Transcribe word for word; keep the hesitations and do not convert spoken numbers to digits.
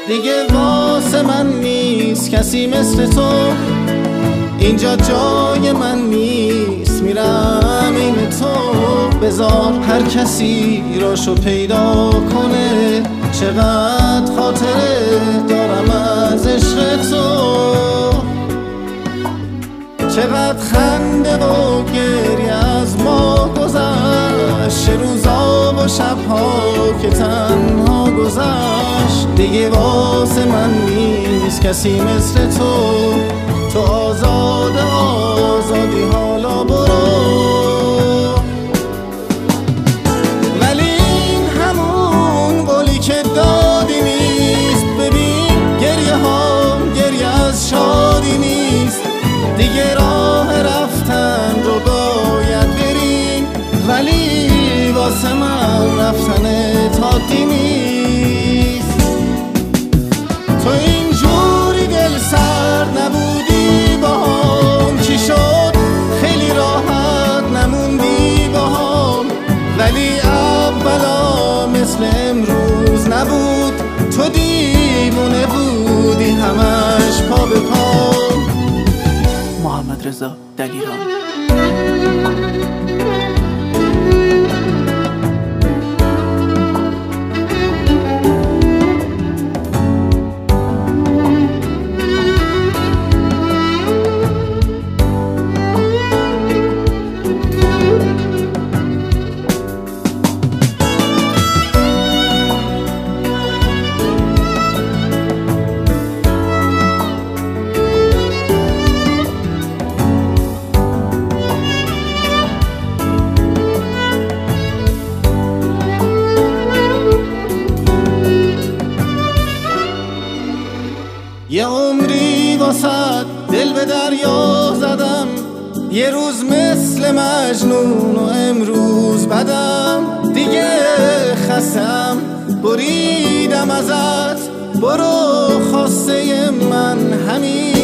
دیگه واسه من نیست کسی مثل تو، اینجا جای من نیست میرم این تو. بذار هر کسی راشو پیدا کنه، چقدر خاطره دارم از عشق تو، چقدر خنده و گریه از ما گذشت، چه روزا و شبها که تنها گذشت. دیگه واسه من نیست کسی مثل تو، تو آزاد آزادی حالا برو. ولی این همون قولی که دادی نیست، ببین گریه ها گریه از شادی نیست. دیگه راه رفتن رو باید بریم، ولی واسه من رفتن تادی نیست. تو اینجوری دل سرد نبودی باهام، چی شد خیلی راحت نموندی باهام. ولی اولا مثل امروز نبود، تو دیوونه بودی همش پا به پا. محمد رضا دلیران. یه عمری واسد دل به دریا زدم، یه روز مثل مجنون و امروز بدم. دیگه خستم بریدم ازت، برو خواسته من همین